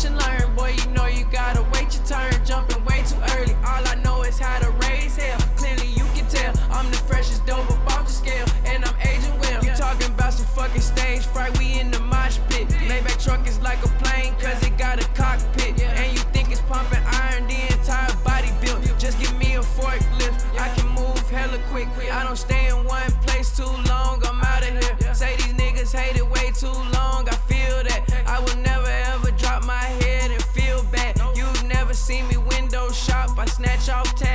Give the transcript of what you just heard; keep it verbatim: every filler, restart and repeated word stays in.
watch and learn. Boy, you know you gotta wait your turn. Jumping way too early. All I know is how to raise hell. Clearly you can tell I'm the freshest dope up off the scale, and I'm aging well. You talking about some fucking stage fright? We in the mosh pit. Maybach truck is like a plane, cause it got a cockpit. And you think it's pumping iron, the entire body built. Just give me a forklift, I can move hella quick. I don't stay in one place too long, I'm out of here. Say these niggas hate it way too long, I feel that. I will never ever drop my head and feel bad. You've never seen me window shop, I snatch off tags.